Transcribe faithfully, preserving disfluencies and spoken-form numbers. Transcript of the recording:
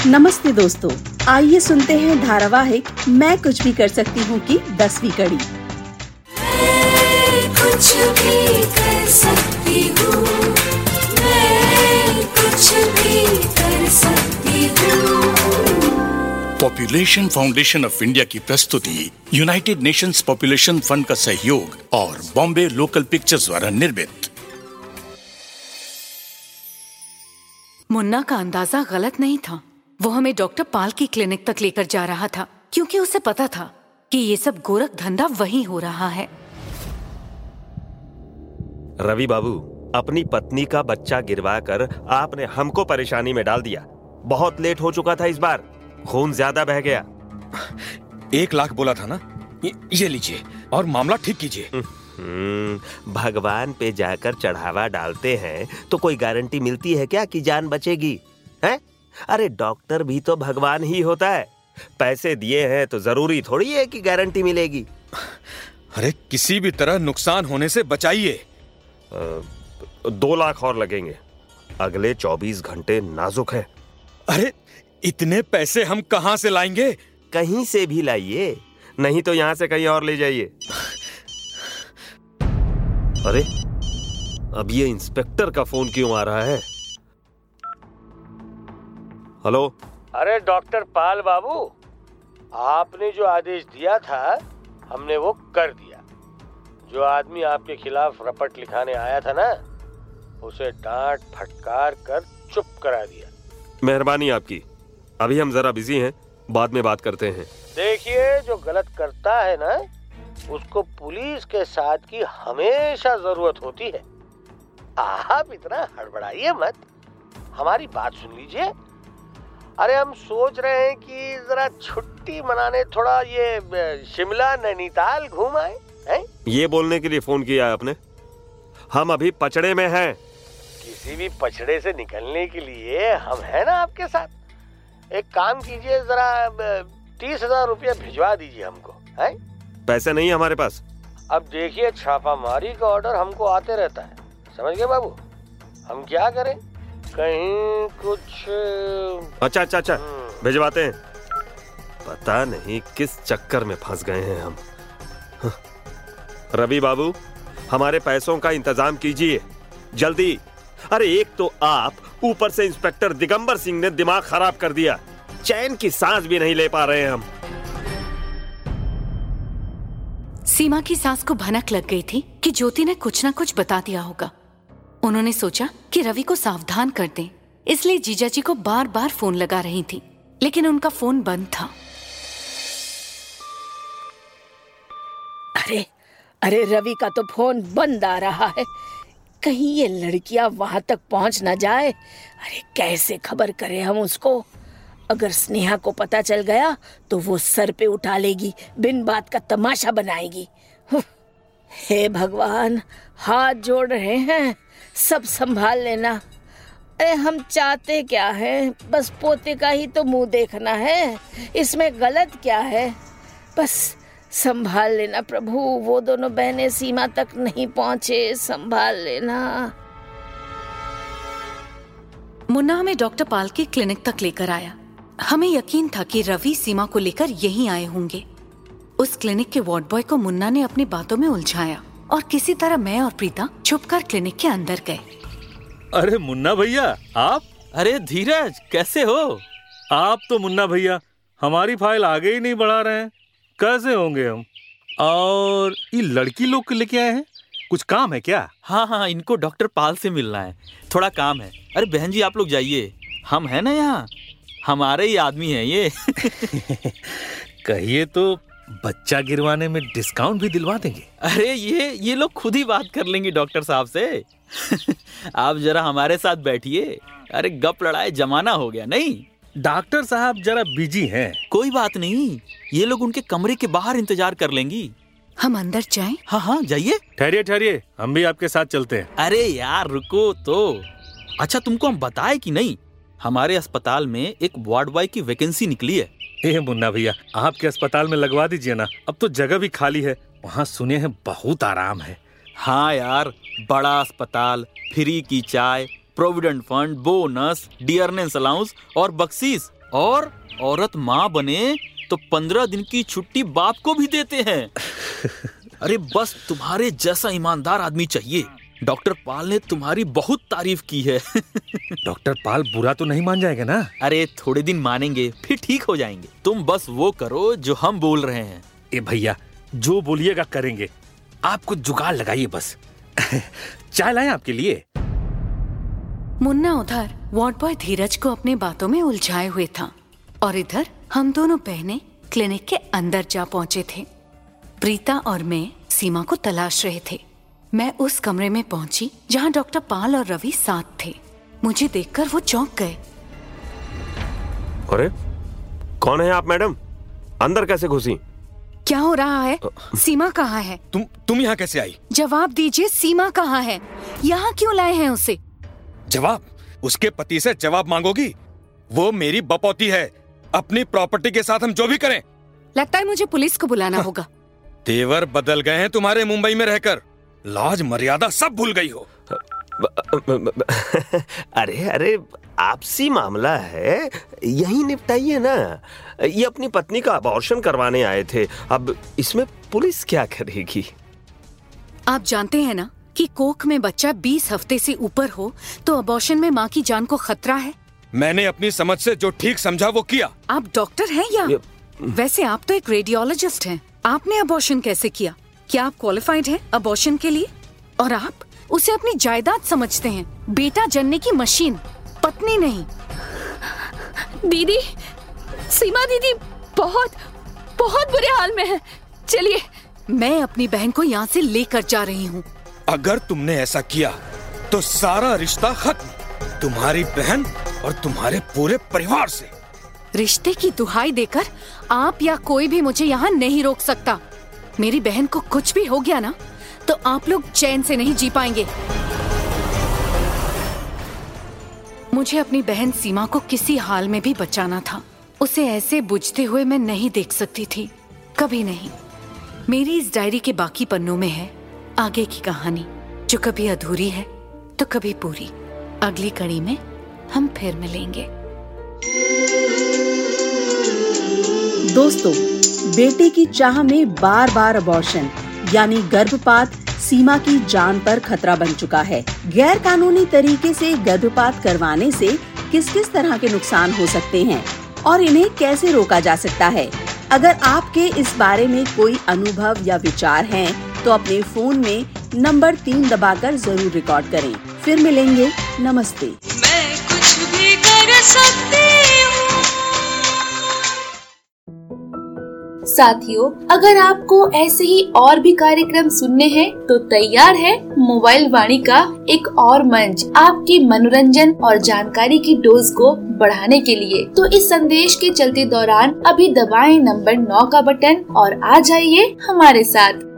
नमस्ते दोस्तों, आइए सुनते हैं धारावाहिक मैं कुछ भी कर सकती हूँ की दसवीं कड़ी। मैं कुछ भी कर सकती हूँ, मैं कुछ भी कर सकती हूँ। पॉपुलेशन फाउंडेशन ऑफ इंडिया की प्रस्तुति, यूनाइटेड नेशंस पॉपुलेशन फंड का सहयोग और बॉम्बे लोकल पिक्चर्स द्वारा निर्मित। मुन्ना का अंदाजा गलत नहीं था। वो हमें डॉक्टर पाल की क्लिनिक तक लेकर जा रहा था, क्योंकि उसे पता था कि ये सब गोरख धंधा वहीं हो रहा है। रवि बाबू, अपनी पत्नी का बच्चा गिरवा कर आपने हमको परेशानी में डाल दिया। बहुत लेट हो चुका था इस बार, खून ज्यादा बह गया। एक लाख बोला था ना, ये लीजिए और मामला ठीक कीजिए। भगवान पे जाकर चढ़ावा डालते हैं तो कोई गारंटी मिलती है क्या कि जान बचेगी? हैं? अरे डॉक्टर भी तो भगवान ही होता है। पैसे दिए हैं तो जरूरी थोड़ी है कि गारंटी मिलेगी। अरे किसी भी तरह नुकसान होने से बचाइए। दो लाख और लगेंगे। अगले चौबीस घंटे नाजुक है। अरे इतने पैसे हम कहां से लाएंगे? कहीं से भी लाइए, नहीं तो यहां से कहीं और ले जाइए। अरे अब ये इंस्पेक्टर का फोन क्यों आ रहा है? हेलो। अरे डॉक्टर पाल बाबू, आपने जो आदेश दिया था हमने वो कर दिया। जो आदमी आपके खिलाफ रपट लिखाने आया था ना, उसे डांट फटकार कर चुप करा दिया। मेहरबानी आपकी। अभी हम जरा बिजी हैं, बाद में बात करते हैं। देखिए, जो गलत करता है ना, उसको पुलिस के साथ की हमेशा जरूरत होती है। आप इतना हड़बड़ाइए मत, हमारी बात सुन लीजिए। अरे हम सोच रहे हैं कि जरा छुट्टी मनाने थोड़ा ये शिमला नैनीताल घूम आए हैं? ये बोलने के लिए फोन किया है आपने? हम अभी पचड़े में हैं। किसी भी पचड़े से निकलने के लिए हम हैं ना आपके साथ। एक काम कीजिए, जरा तीस हजार रुपया भिजवा दीजिए हमको। हैं? पैसे नहीं है हमारे पास। अब देखिए, छापामारी का ऑर्डर हमको आते रहता है, समझ गए बाबू? हम क्या करें, कहीं कुछ। अच्छा अच्छा अच्छा भिजवाते हैं। पता नहीं किस चक्कर में फंस गए हैं हम। रवि बाबू, हमारे पैसों का इंतजाम कीजिए जल्दी। अरे एक तो आप, ऊपर से इंस्पेक्टर दिगंबर सिंह ने दिमाग खराब कर दिया। चैन की सांस भी नहीं ले पा रहे हैं हम। सीमा की सांस को भनक लग गई थी कि ज्योति ने कुछ ना कुछ बता दिया होगा। उन्होंने सोचा कि रवि को सावधान कर दें, इसलिए जीजाजी को बार बार फोन लगा रही थी, लेकिन उनका फोन बंद था। अरे अरे रवि का तो फोन बंद आ रहा है। कहीं ये लड़कियां वहां तक पहुंच ना जाए। अरे कैसे खबर करें हम उसको? अगर स्नेहा को पता चल गया तो वो सर पे उठा लेगी, बिन बात का तमाशा बनाएगी। हे भगवान, हाथ जोड़ रहे हैं, सब संभाल लेना। अरे हम चाहते क्या है, बस पोते का ही तो मुंह देखना है, इसमें गलत क्या है? बस संभाल लेना प्रभु, वो दोनों बहनें सीमा तक नहीं पहुंचे, संभाल लेना। मुन्ना हमें डॉक्टर पाल की क्लिनिक तक लेकर आया। हमें यकीन था कि रवि सीमा को लेकर यहीं आए होंगे। उस क्लिनिक के वार्ड बॉय को मुन्ना ने अपनी बातों में उलझाया और किसी तरह मैं और प्रीता छुपकर क्लिनिक के अंदर गए। अरे मुन्ना भैया आप? अरे धीरज, कैसे हो? आप तो मुन्ना भैया हमारी फाइल आगे ही नहीं बढ़ा रहे हैं, कैसे होंगे हम? और ये लड़की लोग को लेके आए हैं, कुछ काम है क्या? हाँ हाँ, इनको डॉक्टर पाल से मिलना है, थोड़ा काम है। अरे बहन जी आप लोग जाइए, हम है ना यहाँ, हमारे ही आदमी है ये। कहिए तो बच्चा गिरवाने में डिस्काउंट भी दिलवा देंगे। अरे ये ये लोग खुद ही बात कर लेंगे डॉक्टर साहब से। आप जरा हमारे साथ बैठिए। अरे गप लड़ाए जमाना हो गया नहीं? डॉक्टर साहब जरा बिजी हैं। कोई बात नहीं, ये लोग उनके कमरे के बाहर इंतजार कर लेंगी। हम अंदर जाएं? हाँ हाँ जाइए। ठहरिए ठहरिए, हम भी आपके साथ चलते हैं। अरे यार रुको तो। अच्छा तुमको हम बताए कि नहीं, हमारे अस्पताल में एक वार्ड बॉय की वैकेंसी निकली है। ए मुन्ना भैया, आपके अस्पताल में लगवा दीजिए ना, अब तो जगह भी खाली है। वहाँ सुने हैं बहुत आराम है। हाँ यार, बड़ा अस्पताल, फ्री की चाय, provident fund, bonus, dearness allowance और बख्शीश और औरत माँ बने तो पंद्रह दिन की छुट्टी बाप को भी देते हैं। अरे बस तुम्हारे जैसा ईमानदार आदमी चाहिए। डॉक्टर पाल ने तुम्हारी बहुत तारीफ की है। डॉक्टर पाल बुरा तो नहीं मान जाएगा ना? अरे थोड़े दिन मानेंगे, फिर ठीक हो जाएंगे। तुम बस वो करो जो हम बोल रहे हैं। ए भैया, जो बोलिएगा करेंगे, आप कुछ जुगाड़ लगाइए बस। चाय लाएं आपके लिए? मुन्ना उधर वार्ड बॉय धीरज को अपने बातों में उलझाए हुए था और इधर हम दोनों बहनें क्लिनिक के अंदर जा पहुंचे थे। प्रीता और मैं सीमा को तलाश रहे थे। मैं उस कमरे में पहुंची जहां डॉक्टर पाल और रवि साथ थे। मुझे देखकर वो चौंक गए। अरे कौन है आप मैडम? अंदर कैसे घुसी? क्या हो रहा है? सीमा कहाँ है? तुम तुम यहाँ कैसे आई? जवाब दीजिए, सीमा कहाँ है? यहाँ क्यों लाए हैं उसे? जवाब? उसके पति से जवाब मांगोगी? वो मेरी बपौती है। अपनी प्रॉपर्टी के साथ हम जो भी करें। लगता है मुझे पुलिस को बुलाना होगा। तेवर बदल गए हैं तुम्हारे मुंबई में रहकर। लाज मर्यादा सब भूल गई हो। अरे अरे आपसी मामला है, यही निपटाइए ना। ये अपनी पत्नी का अबॉर्शन करवाने आए थे, अब इसमें पुलिस क्या करेगी? आप जानते हैं ना कि कोख में बच्चा बीस हफ्ते से ऊपर हो तो अबॉर्शन में माँ की जान को खतरा है। मैंने अपनी समझ से जो ठीक समझा वो किया। आप डॉक्टर हैं या? वैसे आप तो एक रेडियोलॉजिस्ट हैं। आपने अबॉर्शन कैसे किया? क्या आप क्वालिफाइड हैं अबॉर्शन के लिए? और आप उसे अपनी जायदाद समझते हैं, बेटा जनने की मशीन, पत्नी नहीं। दीदी, सीमा दीदी बहुत बहुत बुरे हाल में है। चलिए, मैं अपनी बहन को यहाँ से लेकर जा रही हूँ। अगर तुमने ऐसा किया तो सारा रिश्ता खत्म, तुम्हारी बहन और तुम्हारे पूरे परिवार से। रिश्ते की दुहाई देकर आप या कोई भी मुझे यहाँ नहीं रोक सकता। मेरी बहन को कुछ भी हो गया ना तो आप लोग चैन से नहीं जी पाएंगे। मुझे अपनी बहन सीमा को किसी हाल में भी बचाना था। उसे ऐसे बुझते हुए मैं नहीं देख सकती थी, कभी नहीं। मेरी इस डायरी के बाकी पन्नों में है आगे की कहानी, जो कभी अधूरी है तो कभी पूरी। अगली कड़ी में हम फिर मिलेंगे। दोस्तों, बेटे की चाह में बार बार अबॉर्शन यानी गर्भपात सीमा की जान पर खतरा बन चुका है। गैर कानूनी तरीके से गर्भपात करवाने से किस किस तरह के नुकसान हो सकते हैं और इन्हें कैसे रोका जा सकता है? अगर आपके इस बारे में कोई अनुभव या विचार हैं, तो अपने फोन में नंबर तीन दबाकर जरूर रिकॉर्ड करें। फिर मिलेंगे, नमस्ते। मैं कुछ भी कर सकती हूँ। साथियों, अगर आपको ऐसे ही और भी कार्यक्रम सुनने हैं तो तैयार है मोबाइल वाणी का एक और मंच आपकी मनोरंजन और जानकारी की डोज को बढ़ाने के लिए। तो इस संदेश के चलते दौरान अभी दबाएं नंबर नौ का बटन और आ जाइए हमारे साथ।